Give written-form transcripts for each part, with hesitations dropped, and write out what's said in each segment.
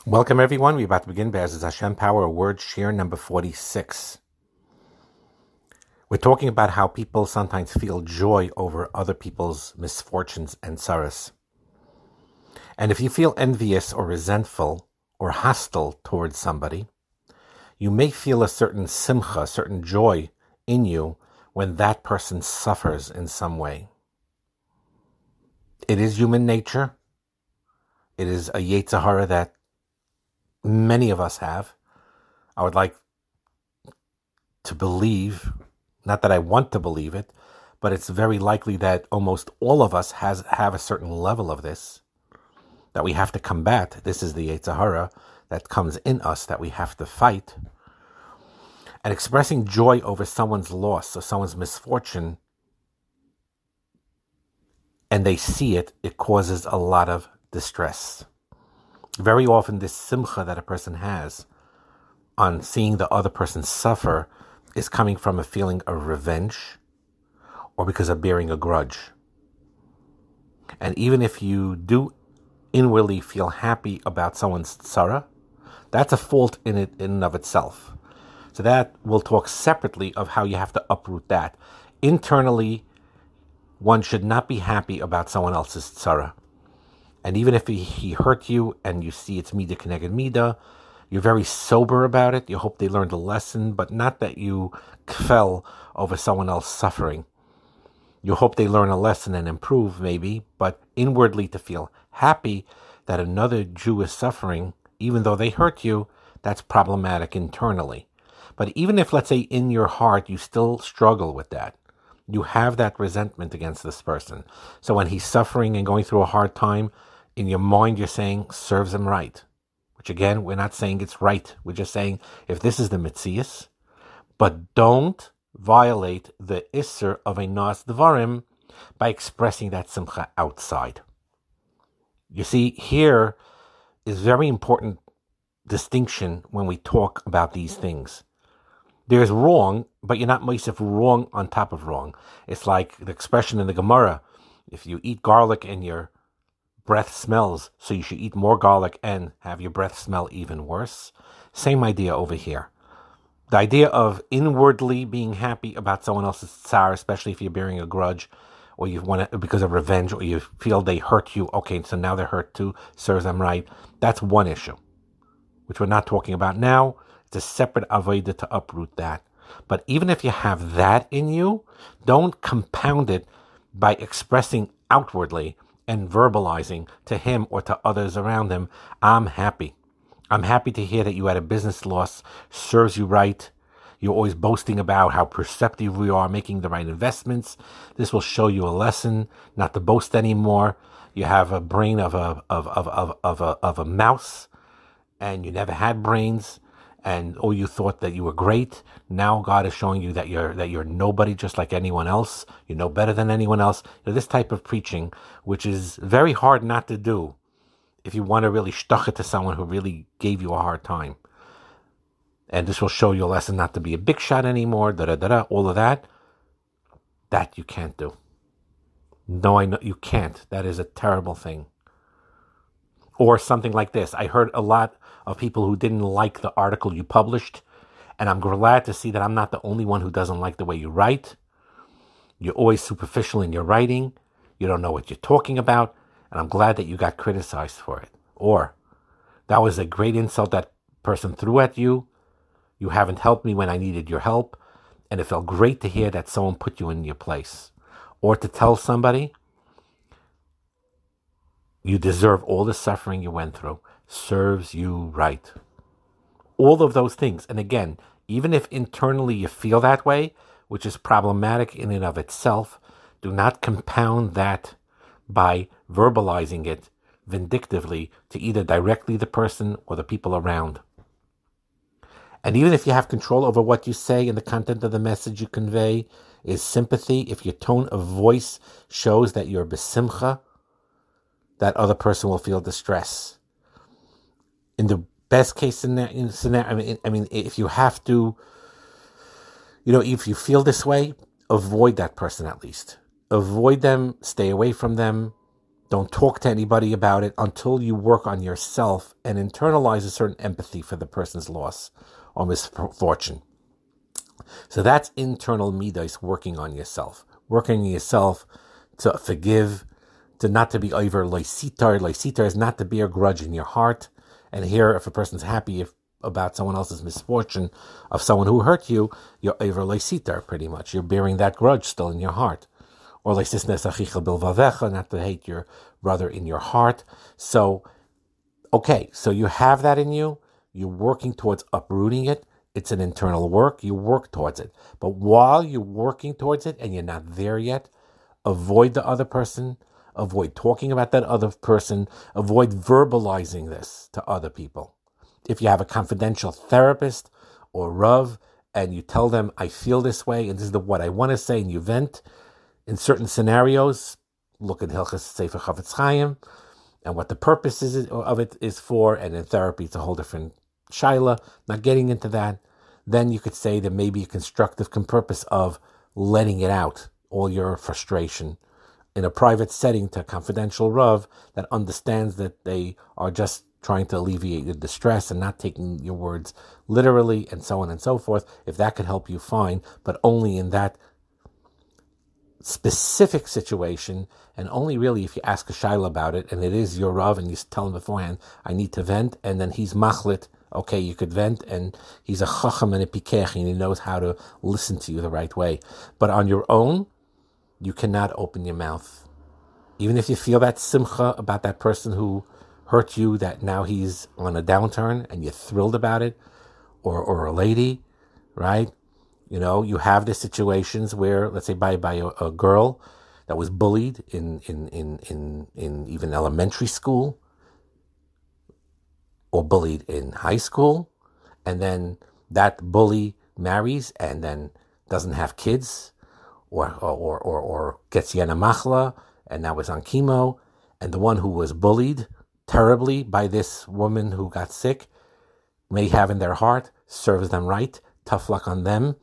Welcome, everyone. We're about to begin Be'ezus Hashem Power Word Share number 46. We're talking about how people sometimes feel joy over other people's misfortunes and sorrows. And if you feel envious or resentful or hostile towards somebody, you may feel a certain simcha, a certain joy in you when that person suffers in some way. It is human nature. It is a Yetzer Hara that many of us have. I would like to believe, not that I want to believe it, but it's very likely that almost all of us have a certain level of this that we have to combat. This is the Yetzer Hara that comes in us that we have to fight. And expressing joy over someone's loss or someone's misfortune, and they see it, it causes a lot of distress. Very often this simcha that a person has on seeing the other person suffer is coming from a feeling of revenge or because of bearing a grudge. And even if you do inwardly feel happy about someone's tzara, that's a fault in and of itself. So that we'll talk separately of how you have to uproot that. Internally, one should not be happy about someone else's tzara. And even if he hurt you and you see it's midah keneged midah, you're very sober about it. You hope they learned a lesson, but not that you fell over someone else suffering. You hope they learn a lesson and improve, maybe, but inwardly to feel happy that another Jew is suffering, even though they hurt you, that's problematic internally. But even if, let's say, in your heart you still struggle with that, you have that resentment against this person. So when he's suffering and going through a hard time, in your mind you're saying, serves him right. Which again, we're not saying it's right. We're just saying, if this is the Metzias, but don't violate the Isser of a Nas Dvarim by expressing that Simcha outside. You see, here is very important distinction when we talk about these things. There's wrong, but you're not meisef wrong on top of wrong. It's like the expression in the Gemara, if you eat garlic and your breath smells, so you should eat more garlic and have your breath smell even worse. Same idea over here. The idea of inwardly being happy about someone else's tsar, especially if you're bearing a grudge, or you want to, because of revenge, or you feel they hurt you, okay, so now they're hurt too, serves them right. That's one issue, which we're not talking about now. It's a separate avodah to uproot that. But even if you have that in you, don't compound it by expressing outwardly and verbalizing to him or to others around him, I'm happy. I'm happy to hear that you had a business loss, serves you right. You're always boasting about how perceptive we are making the right investments. This will show you a lesson not to boast anymore. You have a brain of a mouse, and you never had brains, and you thought that you were great. Now God is showing you that you're nobody, just like anyone else. You're no better than anyone else. This type of preaching, which is very hard not to do if you want to really shtuch it to someone who really gave you a hard time. And this will show you a lesson not to be a big shot anymore, all of that. That you can't do. No, I know you can't. That is a terrible thing. Or something like this. I heard a lot of people who didn't like the article you published, and I'm glad to see that I'm not the only one who doesn't like the way you write. You're always superficial in your writing. You don't know what you're talking about, and I'm glad that you got criticized for it. Or, that was a great insult that person threw at you. You haven't helped me when I needed your help, and it felt great to hear that someone put you in your place. Or to tell somebody, you deserve all the suffering you went through. Serves you right. All of those things. And again, even if internally you feel that way, which is problematic in and of itself, do not compound that by verbalizing it vindictively to either directly the person or the people around. And even if you have control over what you say and the content of the message you convey is sympathy, if your tone of voice shows that you're besimcha, that other person will feel distress. In the best case scenario, I mean, if you have to, if you feel this way, avoid that person at least. Avoid them, stay away from them, Don't talk to anybody about it until you work on yourself and internalize a certain empathy for the person's loss or misfortune. So that's internal midas, working on yourself. Working on yourself to forgive, to not to be over loisitar. Loisitar is not to bear grudge in your heart. And here, if a person's happy about someone else's misfortune of someone who hurt you, you're over loisitar, pretty much. You're bearing that grudge still in your heart. Or not to hate your brother in your heart. So, okay, so you have that in you. You're working towards uprooting it. It's an internal work. You work towards it. But while you're working towards it and you're not there yet, avoid the other person. Avoid talking about that other person. Avoid verbalizing this to other people. If you have a confidential therapist or Rav and you tell them, I feel this way and this is what I want to say, and you vent, in certain scenarios, look at Hilchas Sefer Chavetz Chaim and what the purpose of it is for, and in therapy it's a whole different shaila, not getting into that. Then you could say there may be a constructive purpose of letting it out, all your frustration, in a private setting to a confidential Rav that understands that they are just trying to alleviate your distress and not taking your words literally, and so on and so forth. If that could help you, fine, but only in that specific situation, and only really if you ask a shaila about it, and it is your Rav, and you tell him beforehand, I need to vent, and then he's machlit, okay, you could vent, and he's a chacham and a pikech, and he knows how to listen to you the right way. But on your own, you cannot open your mouth. Even if you feel that simcha about that person who hurt you, that now he's on a downturn, and you're thrilled about it, or a lady, right? You know, you have the situations where, let's say, by a girl that was bullied in even elementary school, or bullied in high school, and then that bully marries and then doesn't have kids, or gets yana machla and now is on chemo, and the one who was bullied terribly by this woman who got sick may have in their heart, serves them right, tough luck on them.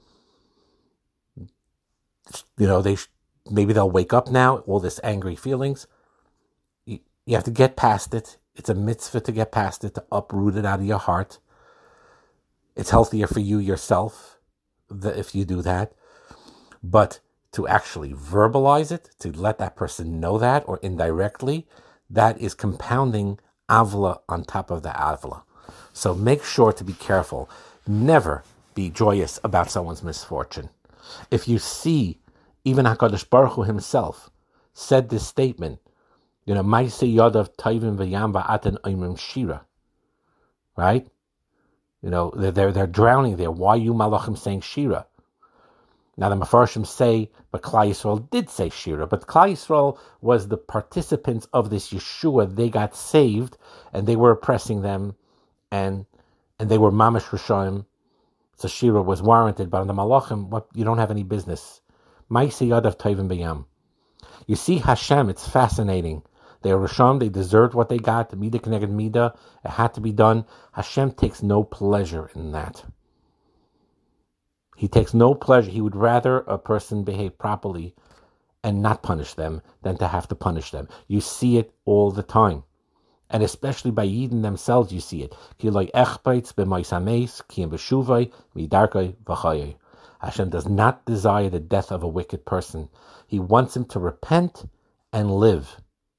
You know, maybe they'll wake up now, all this angry feelings. You have to get past it. It's a mitzvah to get past it, to uproot it out of your heart. It's healthier for you yourself if you do that. But to actually verbalize it, to let that person know that, or indirectly, that is compounding avla on top of the avla. So make sure to be careful. Never be joyous about someone's misfortune. If you see, even HaKadosh Baruch Hu himself said this statement, you know, Ma'aseh Yadav Tovim V'Yam Va'atan Oimrim Shira, right? You know, they're drowning there. Why are you malachim saying Shira? Now the Mefarshim say, but Klal Yisrael did say Shira, but Klal Yisrael was the participants of this Yeshua. They got saved, and they were oppressing them, and they were mamash Rishonim. So Shira was warranted, but on the Malachim, you don't have any business. Ma'aseh Yadav Tovim B'Yam. You see Hashem, it's fascinating. They are Rishon, they deserved what they got. Midah Keneged Midah, it had to be done. Hashem takes no pleasure in that. He takes no pleasure. He would rather a person behave properly and not punish them than to have to punish them. You see it all the time. And especially by Yidden themselves, you see it. Hashem does not desire the death of a wicked person. He wants him to repent and live.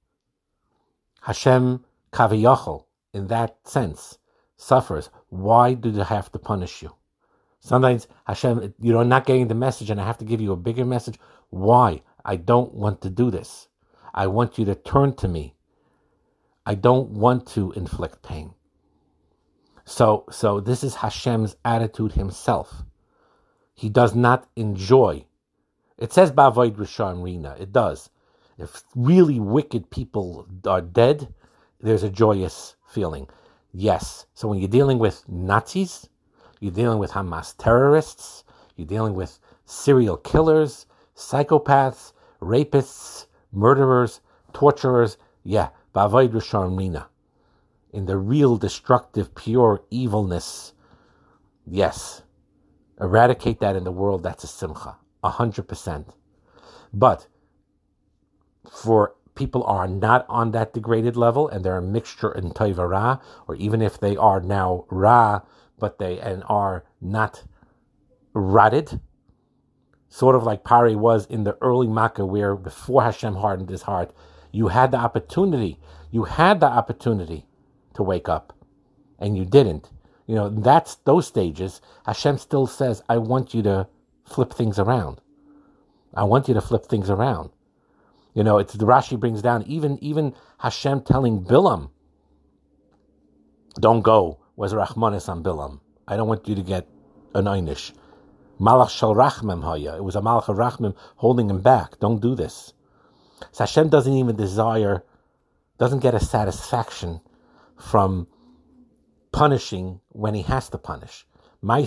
Hashem kaviyachol, in that sense, suffers. Why do they have to punish you? Sometimes Hashem, you're not getting the message, and I have to give you a bigger message. Why? I don't want to do this. I want you to turn to me. I don't want to inflict pain. So this is Hashem's attitude himself. He does not enjoy. It says Ba'avoid Rishon Rina. It does. If really wicked people are dead, there's a joyous feeling. Yes. So when you're dealing with Nazis, you're dealing with Hamas terrorists, you're dealing with serial killers, psychopaths, rapists, murderers, torturers, yeah, Ba'avoid Rishon Rina. In the real destructive, pure evilness, yes. Eradicate that in the world, that's a simcha, 100%. But for people are not on that degraded level and they're a mixture in Taiva Ra, or even if they are now Ra, but they are not rotted, sort of like Pari was in the early Makkah, where before Hashem hardened his heart, you had the opportunity to wake up, and you didn't. That's those stages. Hashem still says, I want you to flip things around. It's the Rashi brings down, even Hashem telling Bilam, don't go, was Rachmanis on Bilam. I don't want you to get an einish. Malach shel Rachmem haya. It was a Malach of Rachmem holding him back. Don't do this. So Hashem doesn't get a satisfaction from punishing when he has to punish. I'm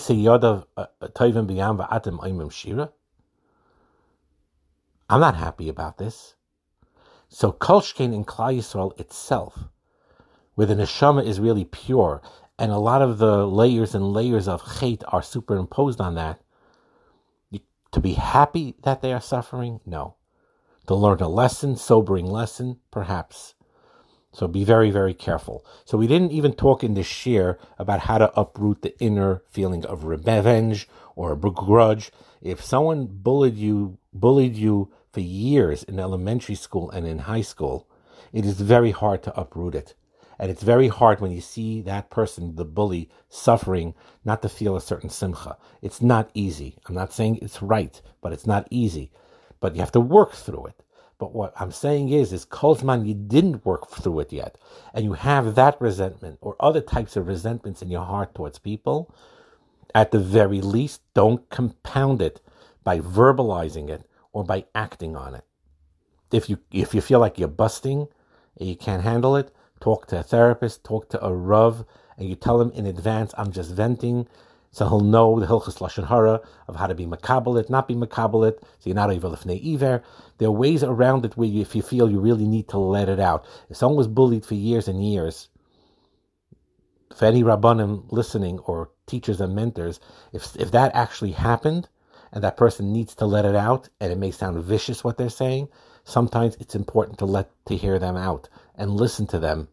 not happy about this. So Kolshkein in Klal Yisrael itself, where the neshama is really pure, and a lot of the layers and layers of chait are superimposed on that, to be happy that they are suffering? No. To learn a lesson, sobering lesson? Perhaps. So be very, very careful. So we didn't even talk in this shir about how to uproot the inner feeling of revenge or a grudge. If someone bullied you for years in elementary school and in high school, it is very hard to uproot it. And it's very hard when you see that person, the bully, suffering, not to feel a certain simcha. It's not easy. I'm not saying it's right, but it's not easy. But you have to work through it. But what I'm saying is Kolzman, you didn't work through it yet, and you have that resentment or other types of resentments in your heart towards people, at the very least, don't compound it by verbalizing it or by acting on it. If you feel like you're busting and you can't handle it, talk to a therapist, talk to a Rav, and you tell him in advance, I'm just venting, so he'll know the Hilchos Lashon Hara of how to be makabelit, not be makabelit, so you're not over lifnei iver. There are ways around it where if you feel you really need to let it out. If someone was bullied for years and years, for any Rabbanim listening or teachers and mentors, if that actually happened and that person needs to let it out, and it may sound vicious what they're saying, sometimes it's important to hear them out and listen to them.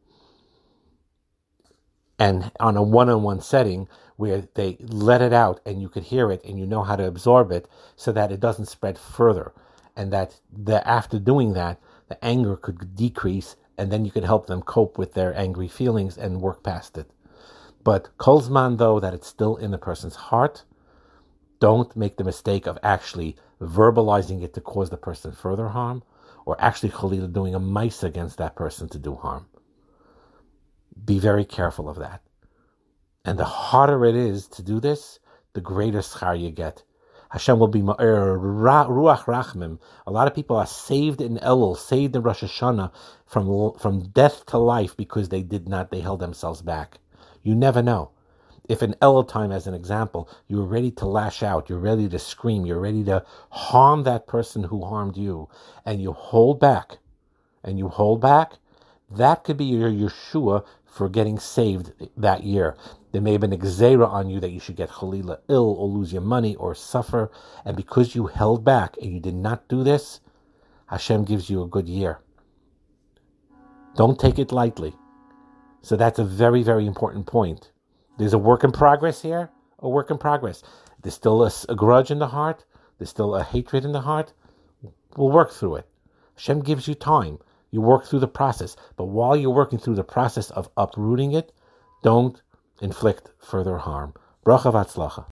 And on a one-on-one setting where they let it out and you could hear it and you know how to absorb it so that it doesn't spread further. And that after doing that, the anger could decrease, and then you could help them cope with their angry feelings and work past it. But kolzman, though, that it's still in the person's heart, don't make the mistake of actually verbalizing it to cause the person further harm, or actually chalila doing a mice against that person to do harm. Be very careful of that. And the harder it is to do this, the greater schar you get. Hashem will be ruach rachmim. A lot of people are saved in Elul, saved in Rosh Hashanah from death to life because they held themselves back. You never know. If in Elul time, as an example, you're ready to lash out, you're ready to scream, you're ready to harm that person who harmed you, and you hold back, that could be your Yeshua for getting saved that year. There may have been a gzeira on you that you should get chalila ill or lose your money or suffer, and because you held back and you did not do this, Hashem gives you a good year. Don't take it lightly. So that's a very, very important point. There's a work in progress here, There's still a grudge in the heart. There's still a hatred in the heart. We'll work through it. Hashem gives you time. You work through the process. But while you're working through the process of uprooting it, don't inflict further harm. Bracha v'atzlacha.